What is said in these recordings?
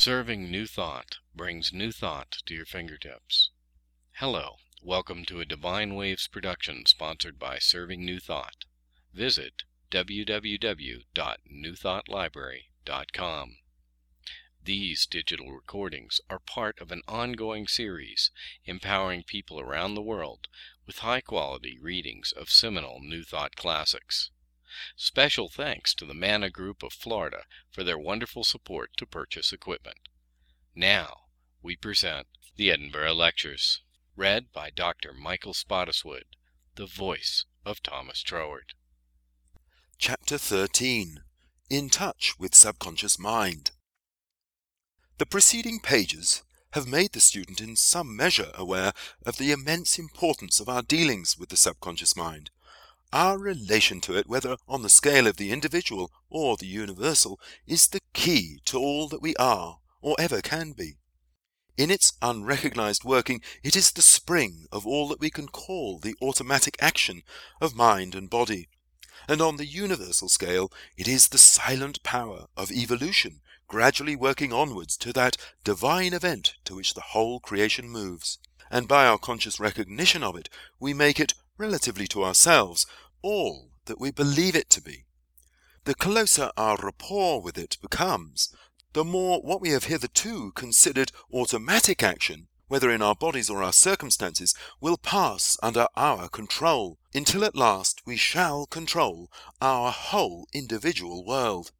Serving New Thought brings new thought to your fingertips. Hello, welcome to a Divine Waves production sponsored by Serving New Thought. Visit www.newthoughtlibrary.com. These digital recordings are part of an ongoing series empowering people around the world with high-quality readings of seminal New Thought classics. Special thanks to the Manna Group of Florida for their wonderful support to purchase equipment. Now, we present the Edinburgh Lectures, read by Dr. Michael Spottiswoode, the voice of Thomas Troward. Chapter 13. In Touch with Subconscious Mind. The preceding pages have made the student in some measure aware of the immense importance of our dealings with the subconscious mind. Our relation to it, whether on the scale of the individual or the universal, is the key to all that we are or ever can be. In its unrecognized working, it is the spring of all that we can call the automatic action of mind and body. And on the universal scale, it is the silent power of evolution gradually working onwards to that divine event to which the whole creation moves. And by our conscious recognition of it, we make it, relatively to ourselves, all that we believe it to be. The closer our rapport with it becomes, the more what we have hitherto considered automatic action, whether in our bodies or our circumstances, will pass under our control, until at last we shall control our whole individual world.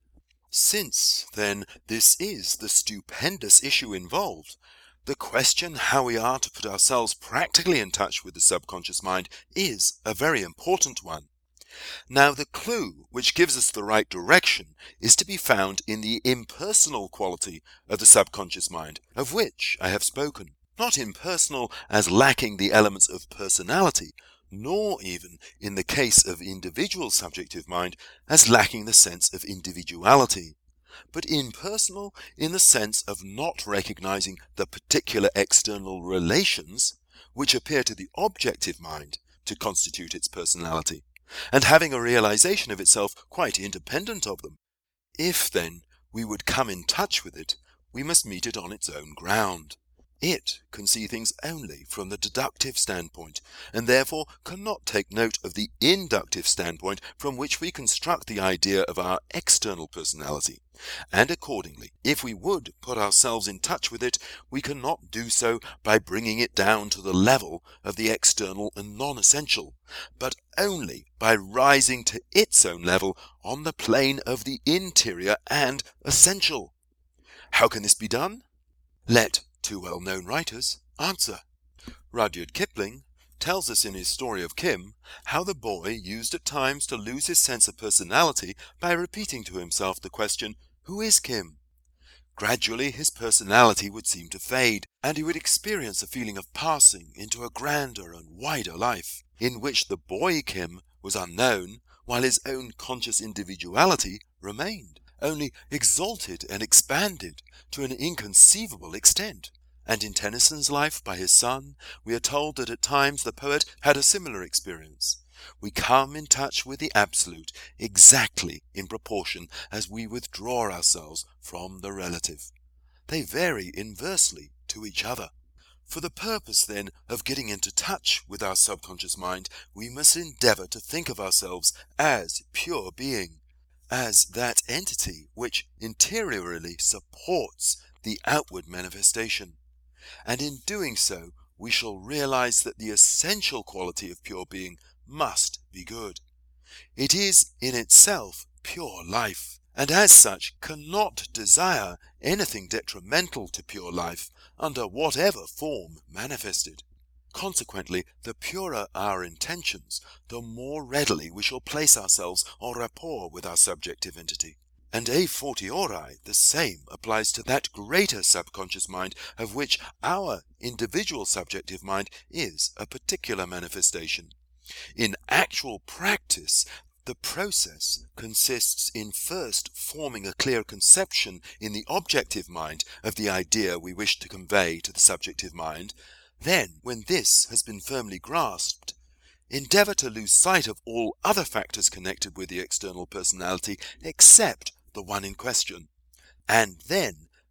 Since, then, this is the stupendous issue involved, the question how we are to put ourselves practically in touch with the subconscious mind is a very important one. Now, the clue which gives us the right direction is to be found in the impersonal quality of the subconscious mind, of which I have spoken. Not impersonal as lacking the elements of personality, nor even, in the case of individual subjective mind, as lacking the sense of individuality, but impersonal in the sense of not recognizing the particular external relations which appear to the objective mind to constitute its personality, and having a realization of itself quite independent of them. If, then, we would come in touch with it, we must meet it on its own ground. It can see things only from the deductive standpoint, and therefore cannot take note of the inductive standpoint from which we construct the idea of our external personality. And accordingly, if we would put ourselves in touch with it, we cannot do so by bringing it down to the level of the external and non-essential, but only by rising to its own level on the plane of the interior and essential. How can this be done? Let two well-known writers answer. Rudyard Kipling tells us in his story of Kim how the boy used at times to lose his sense of personality by repeating to himself the question, "Who is Kim?" Gradually his personality would seem to fade, and he would experience a feeling of passing into a grander and wider life, in which the boy Kim was unknown, while his own conscious individuality remained, only exalted and expanded to an inconceivable extent. And in Tennyson's life by his son, we are told that at times the poet had a similar experience. We come in touch with the absolute exactly in proportion as we withdraw ourselves from the relative. They vary inversely to each other. For the purpose, then, of getting into touch with our subconscious mind, we must endeavor to think of ourselves as pure being, as that entity which interiorly supports the outward manifestation. And in doing so, we shall realize that the essential quality of pure being must be good. It is in itself pure life, and as such cannot desire anything detrimental to pure life under whatever form manifested. Consequently, the purer our intentions, the more readily we shall place ourselves en rapport with our subjective entity. And a fortiori, the same applies to that greater subconscious mind of which our individual subjective mind is a particular manifestation. In actual practice, the process consists in first forming a clear conception in the objective mind of the idea we wish to convey to the subjective mind. Then, when this has been firmly grasped, endeavor to lose sight of all other factors connected with the external personality except the one in question, and then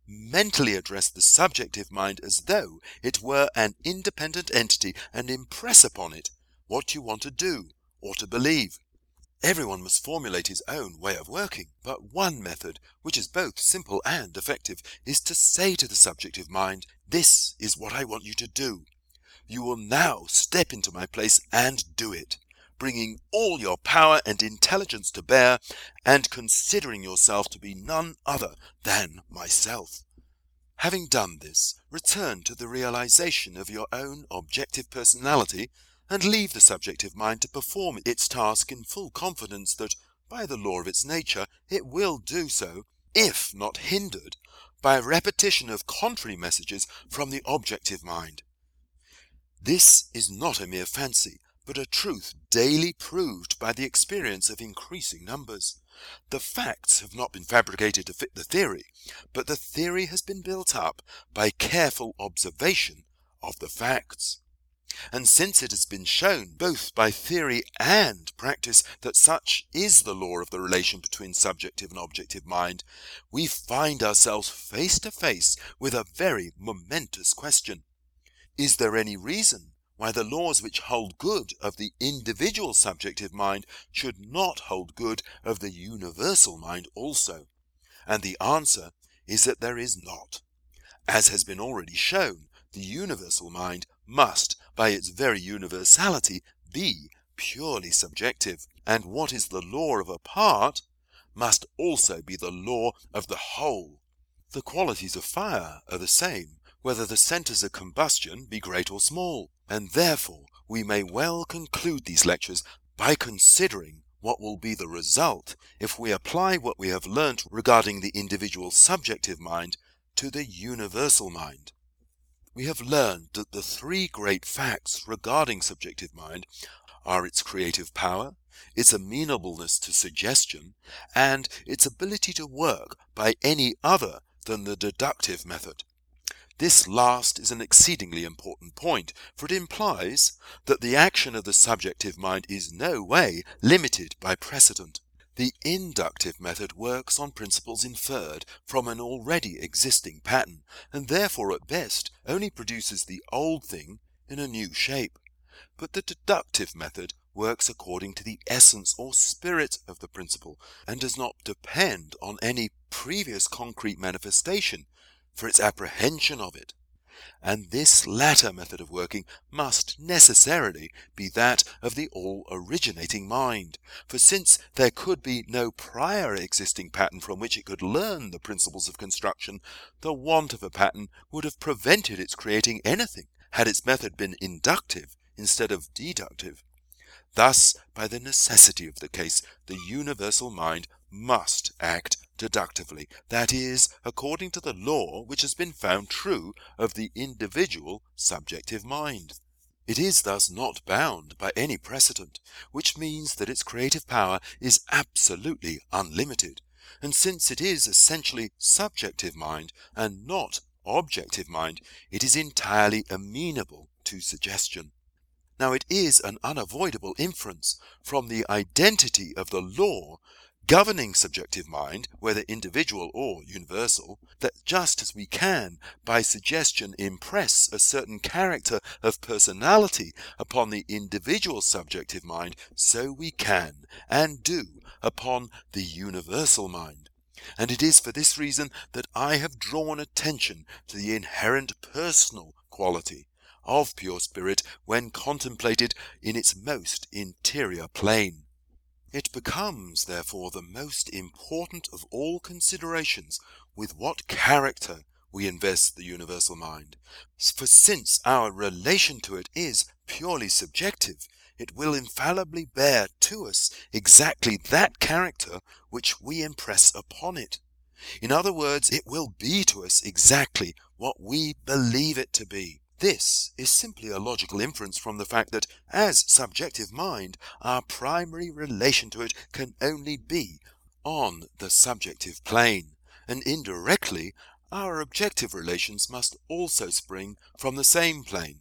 mentally address the subjective mind as though it were an independent entity and impress upon it what you want to do or to believe. Everyone must formulate his own way of working, but one method, which is both simple and effective, is to say to the subjective mind, "This is what I want you to do. You will now step into my place and do it, bringing all your power and intelligence to bear, and considering yourself to be none other than myself." Having done this, return to the realization of your own objective personality, and leave the subjective mind to perform its task in full confidence that, by the law of its nature, it will do so, if not hindered by repetition of contrary messages from the objective mind. This is not a mere fancy, but a truth daily proved by the experience of increasing numbers. The facts have not been fabricated to fit the theory, but the theory has been built up by careful observation of the facts. And since it has been shown, both by theory and practice, that such is the law of the relation between subjective and objective mind, we find ourselves face to face with a very momentous question. Is there any reason why the laws which hold good of the individual subjective mind should not hold good of the universal mind also? And the answer is that there is not. As has been already shown, the universal mind must, by its very universality, be purely subjective, and what is the law of a part must also be the law of the whole. The qualities of fire are the same, whether the centres of combustion be great or small, and therefore we may well conclude these lectures by considering what will be the result if we apply what we have learnt regarding the individual subjective mind to the universal mind. We have learned that the three great facts regarding subjective mind are its creative power, its amenableness to suggestion, and its ability to work by any other than the deductive method. This last is an exceedingly important point, for it implies that the action of the subjective mind is no way limited by precedent. The inductive method works on principles inferred from an already existing pattern, and therefore at best only produces the old thing in a new shape. But the deductive method works according to the essence or spirit of the principle, and does not depend on any previous concrete manifestation for its apprehension of it. And this latter method of working must necessarily be that of the all-originating mind, for since there could be no prior existing pattern from which it could learn the principles of construction, the want of a pattern would have prevented its creating anything, had its method been inductive instead of deductive. Thus, by the necessity of the case, the universal mind must act deductively, that is, according to the law which has been found true of the individual subjective mind. It is thus not bound by any precedent, which means that its creative power is absolutely unlimited, and since it is essentially subjective mind and not objective mind, it is entirely amenable to suggestion. Now it is an unavoidable inference from the identity of the law governing subjective mind, whether individual or universal, that just as we can by suggestion impress a certain character of personality upon the individual subjective mind, so we can and do upon the universal mind. And it is for this reason that I have drawn attention to the inherent personal quality of pure spirit when contemplated in its most interior plane. It becomes, therefore, the most important of all considerations with what character we invest the universal mind. For since our relation to it is purely subjective, it will infallibly bear to us exactly that character which we impress upon it. In other words, it will be to us exactly what we believe it to be. This is simply a logical inference from the fact that, as subjective mind, our primary relation to it can only be on the subjective plane, and indirectly our objective relations must also spring from the same plane.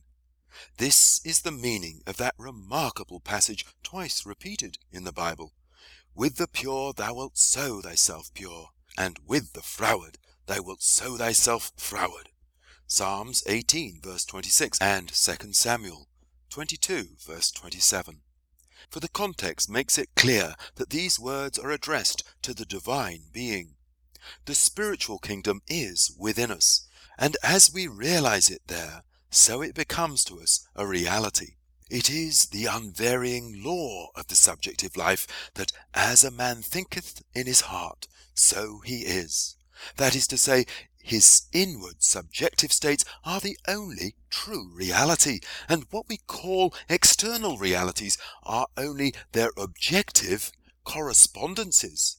This is the meaning of that remarkable passage twice repeated in the Bible: "With the pure thou wilt sow thyself pure, and with the froward thou wilt sow thyself froward. Psalms 18 verse 26 and 2 Samuel 22 verse 27. For the context makes it clear that these words are addressed to the divine being. The spiritual kingdom is within us, and as we realize it there, so it becomes to us a reality. It is the unvarying law of the subjective life that as a man thinketh in his heart, so he is. That is to say, his inward subjective states are the only true reality, and what we call external realities are only their objective correspondences.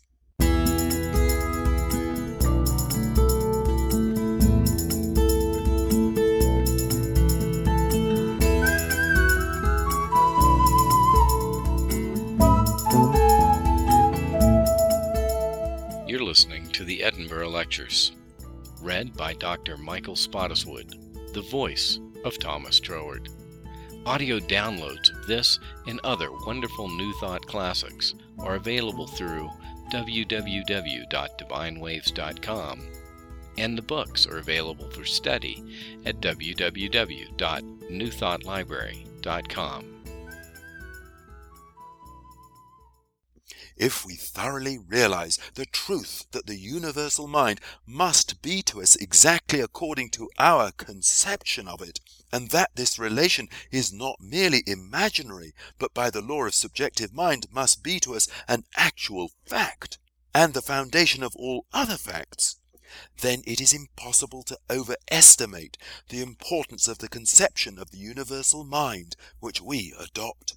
You're listening to the Edinburgh Lectures, read by Dr. Michael Spottiswoode, the voice of Thomas Troward. Audio downloads of this and other wonderful New Thought classics are available through www.divinewaves.com, and the books are available for study at www.newthoughtlibrary.com. If we thoroughly realize the truth that the universal mind must be to us exactly according to our conception of it, and that this relation is not merely imaginary, but by the law of subjective mind must be to us an actual fact, and the foundation of all other facts, then it is impossible to overestimate the importance of the conception of the universal mind which we adopt.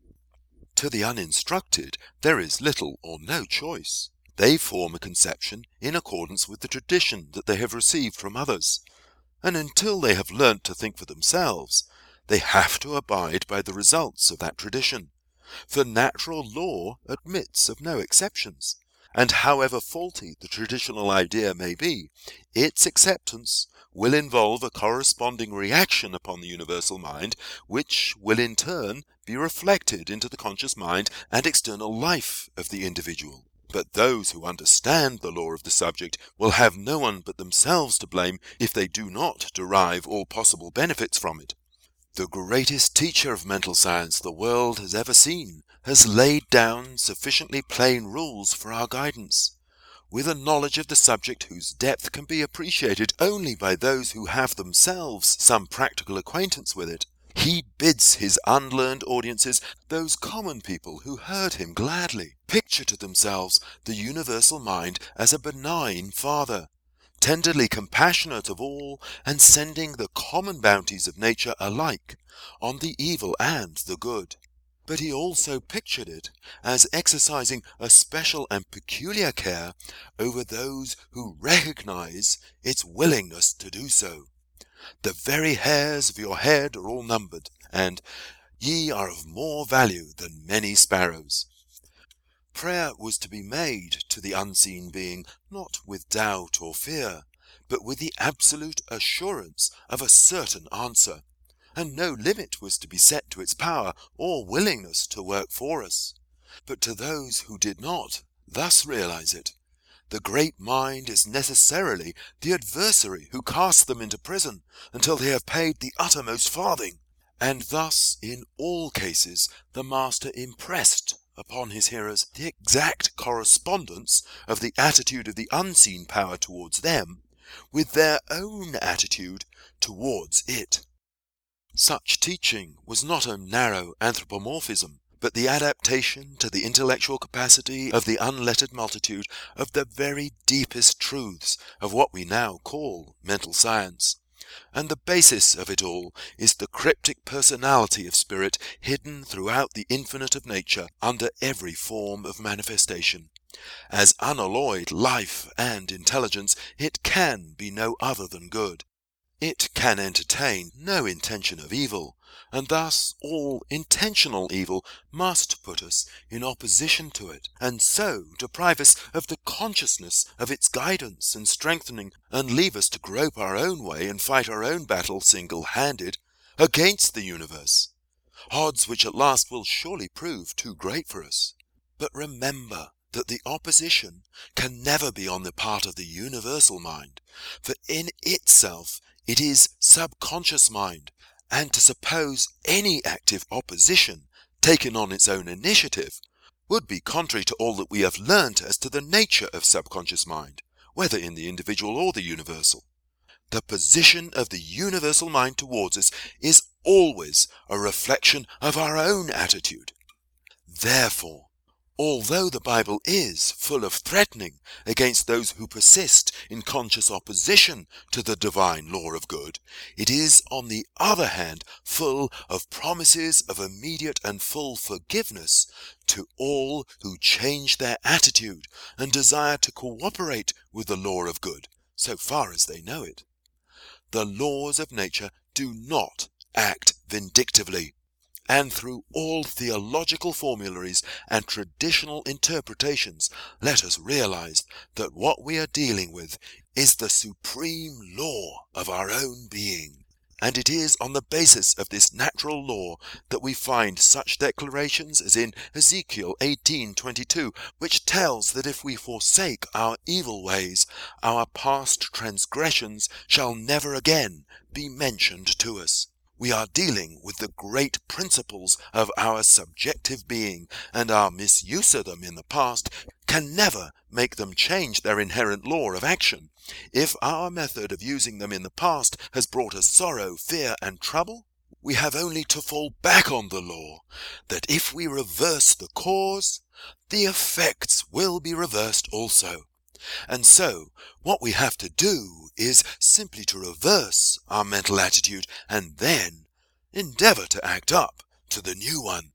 To the uninstructed, there is little or no choice. They form a conception in accordance with the tradition that they have received from others, and until they have learnt to think for themselves, they have to abide by the results of that tradition. For natural law admits of no exceptions, and however faulty the traditional idea may be, its acceptance will involve a corresponding reaction upon the universal mind, which will in turn be reflected into the conscious mind and external life of the individual. But those who understand the law of the subject will have no one but themselves to blame if they do not derive all possible benefits from it. The greatest teacher of mental science the world has ever seen has laid down sufficiently plain rules for our guidance, with a knowledge of the subject whose depth can be appreciated only by those who have themselves some practical acquaintance with it. He bids his unlearned audiences, those common people who heard him gladly, picture to themselves the universal mind as a benign father, tenderly compassionate of all, and sending the common bounties of nature alike on the evil and the good. But he also pictured it as exercising a special and peculiar care over those who recognize its willingness to do so. The very hairs of your head are all numbered, and ye are of more value than many sparrows. Prayer was to be made to the unseen being, not with doubt or fear, but with the absolute assurance of a certain answer, and no limit was to be set to its power or willingness to work for us. But to those who did not thus realize it, the great mind is necessarily the adversary who casts them into prison until they have paid the uttermost farthing. And thus, in all cases, the master impressed upon his hearers the exact correspondence of the attitude of the unseen power towards them with their own attitude towards it. Such teaching was not a narrow anthropomorphism, but the adaptation to the intellectual capacity of the unlettered multitude of the very deepest truths of what we now call mental science. And the basis of it all is the cryptic personality of spirit hidden throughout the infinite of nature under every form of manifestation. As unalloyed life and intelligence, it can be no other than good. It can entertain no intention of evil, and thus all intentional evil must put us in opposition to it, and so deprive us of the consciousness of its guidance and strengthening, and leave us to grope our own way and fight our own battle single-handed against the universe, odds which at last will surely prove too great for us. But remember that the opposition can never be on the part of the universal mind, for in itself it is subconscious mind, and to suppose any active opposition taken on its own initiative would be contrary to all that we have learnt as to the nature of subconscious mind, whether in the individual or the universal. The position of the universal mind towards us is always a reflection of our own attitude. Therefore, although the Bible is full of threatening against those who persist in conscious opposition to the divine law of good, it is on the other hand full of promises of immediate and full forgiveness to all who change their attitude and desire to cooperate with the law of good, so far as they know it. The laws of nature do not act vindictively, and through all theological formularies and traditional interpretations, let us realize that what we are dealing with is the supreme law of our own being. And it is on the basis of this natural law that we find such declarations as in Ezekiel 18:22, which tells that if we forsake our evil ways, our past transgressions shall never again be mentioned to us. We are dealing with the great principles of our subjective being, and our misuse of them in the past can never make them change their inherent law of action. If our method of using them in the past has brought us sorrow, fear, and trouble, we have only to fall back on the law, that if we reverse the cause, the effects will be reversed also. And so, what we have to do is simply to reverse our mental attitude and then endeavour to act up to the new one.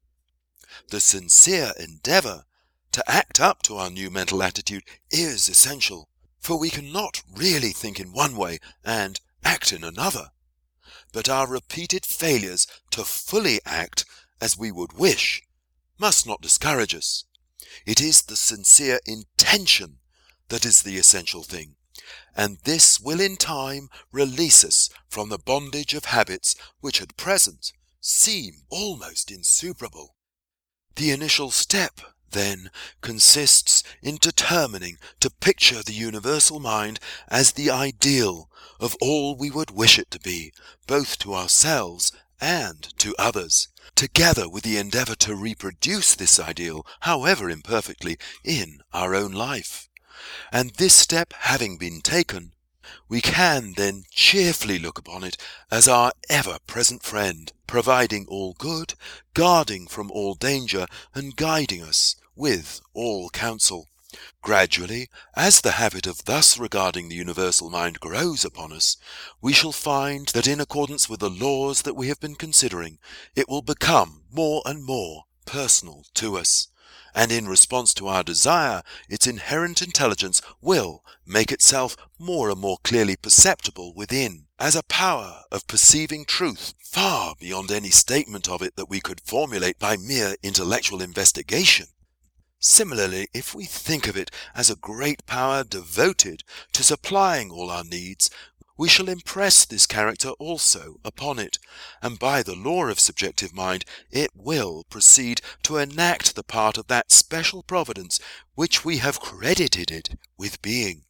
The sincere endeavour to act up to our new mental attitude is essential, for we cannot really think in one way and act in another. But our repeated failures to fully act as we would wish must not discourage us. It is the sincere intention that is the essential thing, and this will in time release us from the bondage of habits which at present seem almost insuperable. The initial step, then, consists in determining to picture the universal mind as the ideal of all we would wish it to be, both to ourselves and to others, together with the endeavour to reproduce this ideal, however imperfectly, in our own life. And this step having been taken, we can then cheerfully look upon it as our ever-present friend, providing all good, guarding from all danger, and guiding us with all counsel. Gradually, as the habit of thus regarding the universal mind grows upon us, we shall find that in accordance with the laws that we have been considering, it will become more and more personal to us. And in response to our desire, its inherent intelligence will make itself more and more clearly perceptible within, as a power of perceiving truth far beyond any statement of it that we could formulate by mere intellectual investigation. Similarly, if we think of it as a great power devoted to supplying all our needs, we shall impress this character also upon it, and by the law of subjective mind it will proceed to enact the part of that special providence which we have credited it with being.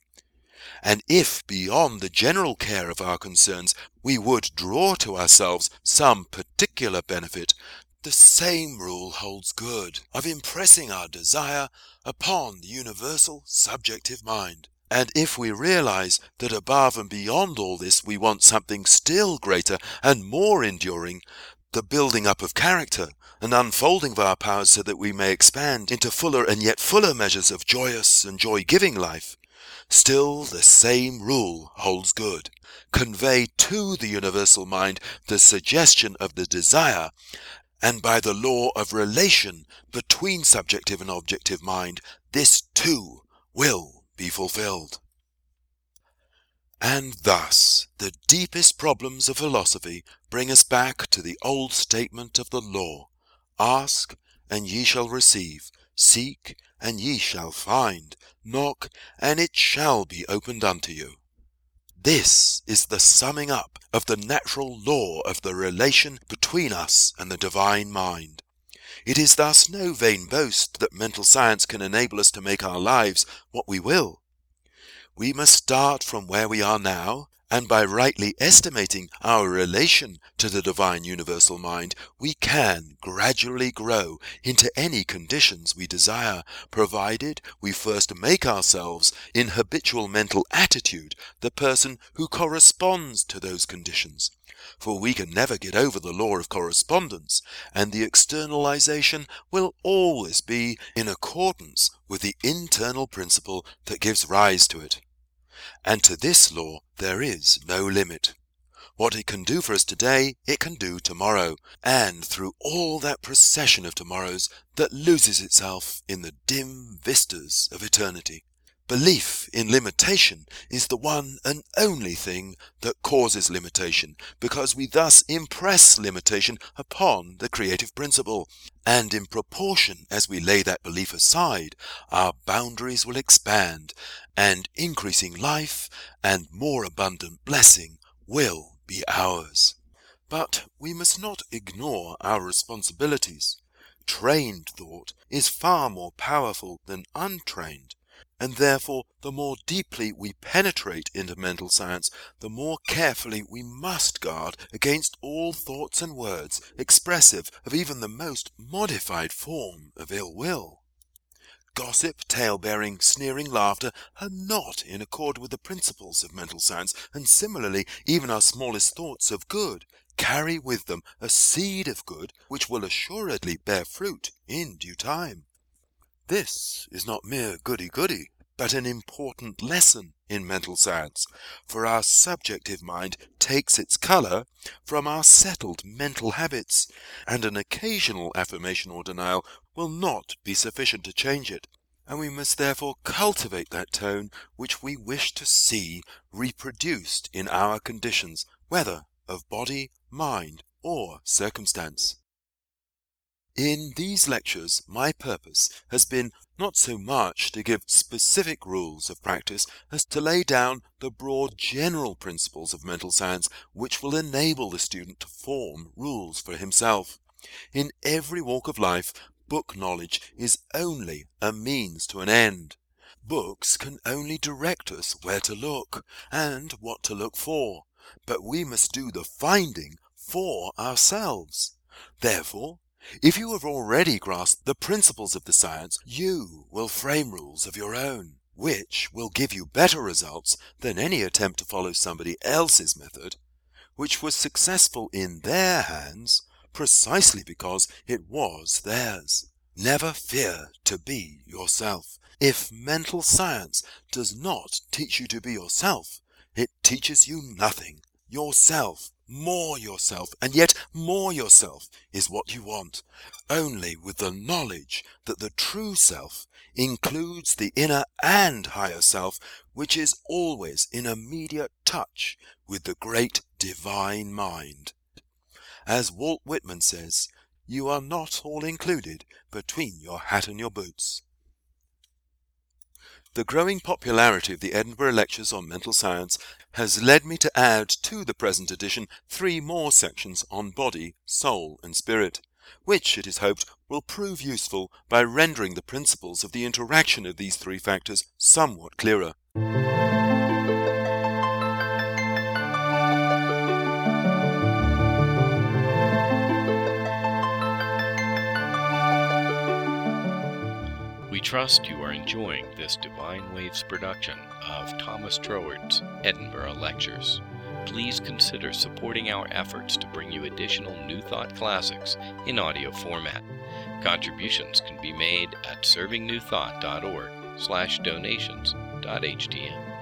And if beyond the general care of our concerns we would draw to ourselves some particular benefit, the same rule holds good of impressing our desire upon the universal subjective mind. And if we realize that above and beyond all this we want something still greater and more enduring, the building up of character and unfolding of our powers so that we may expand into fuller and yet fuller measures of joyous and joy-giving life, still the same rule holds good. Convey to the universal mind the suggestion of the desire, and by the law of relation between subjective and objective mind, this too will be fulfilled. And thus the deepest problems of philosophy bring us back to the old statement of the law: ask, and ye shall receive; seek, and ye shall find; knock, and it shall be opened unto you. This is the summing up of the natural law of the relation between us and the divine mind. It is thus no vain boast that mental science can enable us to make our lives what we will. We must start from where we are now, and by rightly estimating our relation to the divine universal mind, we can gradually grow into any conditions we desire, provided we first make ourselves, in habitual mental attitude, the person who corresponds to those conditions. For we can never get over the law of correspondence, and the externalization will always be in accordance with the internal principle that gives rise to it. And to this law there is no limit. What it can do for us today, it can do tomorrow, and through all that procession of tomorrows that loses itself in the dim vistas of eternity. Belief in limitation is the one and only thing that causes limitation, because we thus impress limitation upon the creative principle, and in proportion as we lay that belief aside, our boundaries will expand, and increasing life and more abundant blessing will be ours. But we must not ignore our responsibilities. Trained thought is far more powerful than untrained, and therefore the more deeply we penetrate into mental science, the more carefully we must guard against all thoughts and words expressive of even the most modified form of ill will. Gossip, tale-bearing, sneering laughter are not in accord with the principles of mental science, and similarly even our smallest thoughts of good carry with them a seed of good which will assuredly bear fruit in due time. This is not mere goody-goody, but an important lesson in mental science, for our subjective mind takes its colour from our settled mental habits, and an occasional affirmation or denial will not be sufficient to change it, and we must therefore cultivate that tone which we wish to see reproduced in our conditions, whether of body, mind, or circumstance. In these lectures, my purpose has been not so much to give specific rules of practice as to lay down the broad general principles of mental science which will enable the student to form rules for himself. In every walk of life, book knowledge is only a means to an end. Books can only direct us where to look and what to look for, but we must do the finding for ourselves. Therefore, if you have already grasped the principles of the science, you will frame rules of your own, which will give you better results than any attempt to follow somebody else's method, which was successful in their hands precisely because it was theirs. Never fear to be yourself. If mental science does not teach you to be yourself, it teaches you nothing. Yourself, more yourself, and yet more yourself is what you want, only with the knowledge that the true self includes the inner and higher self, which is always in immediate touch with the great divine mind. As Walt Whitman says, you are not all included between your hat and your boots. The growing popularity of the Edinburgh Lectures on Mental Science has led me to add to the present edition 3 more sections on body, soul, and spirit, which it is hoped will prove useful by rendering the principles of the interaction of these 3 factors somewhat clearer. We trust you are enjoying this Divine Waves production of Thomas Troward's Edinburgh Lectures. Please consider supporting our efforts to bring you additional New Thought classics in audio format. Contributions can be made at servingnewthought.org/donations.htm.